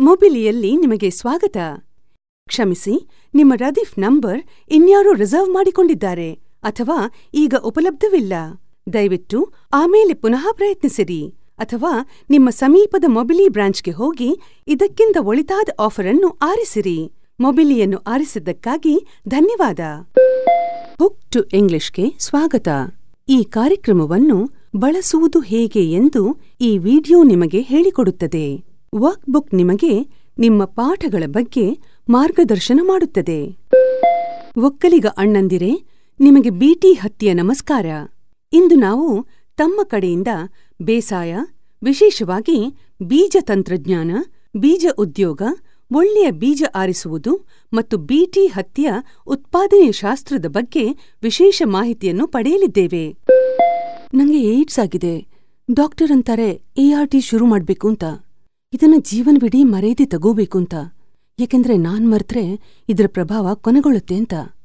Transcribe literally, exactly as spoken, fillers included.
ಮೊಬಿಲಿಯಲ್ಲಿ ನಿಮಗೆ ಸ್ವಾಗತ. ಕ್ಷಮಿಸಿ, ನಿಮ್ಮ ರದೀಫ್ ನಂಬರ್ ಇನ್ಯಾರೋ ರಿಸರ್ವ್ ಮಾಡಿಕೊಂಡಿದ್ದಾರೆ ಅಥವಾ ಈಗ ಉಪಲಬ್ಧವಿಲ್ಲ. ದಯವಿಟ್ಟು ಆಮೇಲೆ ಪುನಃ ಪ್ರಯತ್ನಿಸಿರಿ ಅಥವಾ ನಿಮ್ಮ ಸಮೀಪದ ಮೊಬಿಲಿ ಬ್ರಾಂಚ್ಗೆ ಹೋಗಿ ಇದಕ್ಕಿಂತ ಒಳಿತಾದ ಆಫರ್ ಅನ್ನು ಆರಿಸಿರಿ. ಮೊಬಿಲಿಯನ್ನು ಆರಿಸಿದ್ದಕ್ಕಾಗಿ ಧನ್ಯವಾದ. ಬುಕ್ ಟು ಇಂಗ್ಲಿಷ್ಗೆ ಸ್ವಾಗತ. ಈ ಕಾರ್ಯಕ್ರಮವನ್ನು ಬಳಸುವುದು ಹೇಗೆ ಎಂದು ಈ ವಿಡಿಯೋ ನಿಮಗೆ ಹೇಳಿಕೊಡುತ್ತದೆ. ವರ್ಕ್ ಬುಕ್ ನಿಮಗೆ ನಿಮ್ಮ ಪಾಠಗಳ ಬಗ್ಗೆ ಮಾರ್ಗದರ್ಶನ ಮಾಡುತ್ತದೆ. ಒಕ್ಕಲಿಗ ಅಣ್ಣಂದಿರೇ, ನಿಮಗೆ ಬಿಟಿ ಹತ್ತಿಯ ನಮಸ್ಕಾರ. ಇಂದು ನಾವು ತಮ್ಮ ಕಡೆಯಿಂದ ಬೇಸಾಯ, ವಿಶೇಷವಾಗಿ ಬೀಜ ತಂತ್ರಜ್ಞಾನ, ಬೀಜ ಉದ್ಯೋಗ, ಒಳ್ಳೆಯ ಬೀಜ ಆರಿಸುವುದು ಮತ್ತು ಬಿಟಿ ಹತ್ತಿಯ ಉತ್ಪಾದನೆಯ ಶಾಸ್ತ್ರದ ಬಗ್ಗೆ ವಿಶೇಷ ಮಾಹಿತಿಯನ್ನು ಪಡೆಯಲಿದ್ದೇವೆ. ನಂಗೆ ಏಡ್ಸ್ ಆಗಿದೆ. ಡಾಕ್ಟರ್ ಅಂತಾರೆ ಎಆರ್ಟಿ ಶುರು ಮಾಡ್ಬೇಕು ಅಂತ. ಇದನ್ನ ಜೀವನವಿಡೀ ಮರೆಯದೆ ತಗೋಬೇಕು ಅಂತ. ಯಾಕೆಂದ್ರೆ ನಾನ್ ಮರ್ತ್ರೆ ಇದರ ಪ್ರಭಾವ ಕೊನೆಗೊಳ್ಳುತ್ತೆ ಅಂತ.